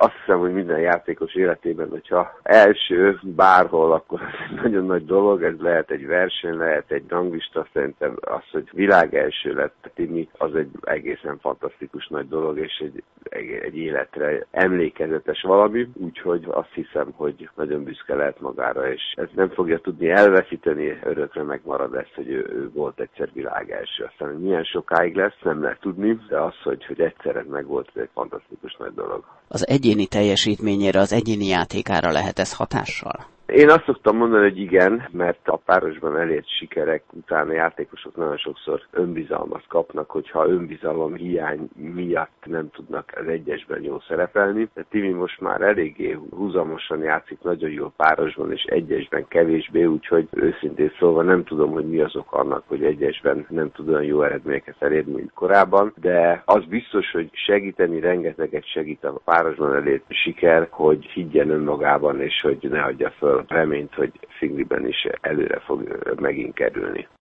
Azt hiszem, hogy minden játékos életében, hogyha első bárhol, akkor ez egy nagyon nagy dolog, ez lehet egy verseny, lehet egy ranglista, szerintem az, hogy világ első lett Timi, az egy egészen fantasztikus nagy dolog, és egy életre emlékezetes valami, úgyhogy azt hiszem, hogy nagyon büszke lehet magára, és ez nem fogja tudni elveszíteni, örökre megmarad ez, hogy ő volt egyszer világ első. Aztán, hogy milyen sokáig lesz, nem lehet tudni, de az, hogy egyszer ez megvolt, ez egy fantasztikus nagy dolog. Az egyéni teljesítményére, az egyéni játékára lehet ez hatással? Én azt szoktam mondani, hogy igen, mert a párosban elért sikerek után a játékosok nagyon sokszor önbizalmat kapnak, hogyha önbizalom hiány miatt nem tudnak az egyesben jól szerepelni. De Timi most már eléggé húzamosan játszik, nagyon jól párosban, és egyesben kevésbé, úgyhogy őszintén szólva nem tudom, hogy mi az ok annak, hogy egyesben nem tud olyan jó eredményeket elérni, mint korábban, de az biztos, hogy segíteni, rengeteget segít a párosban elért siker, hogy higgyen önmagában, és hogy ne adja föl reményt, hogy Fingliben is előre fog megint kerülni.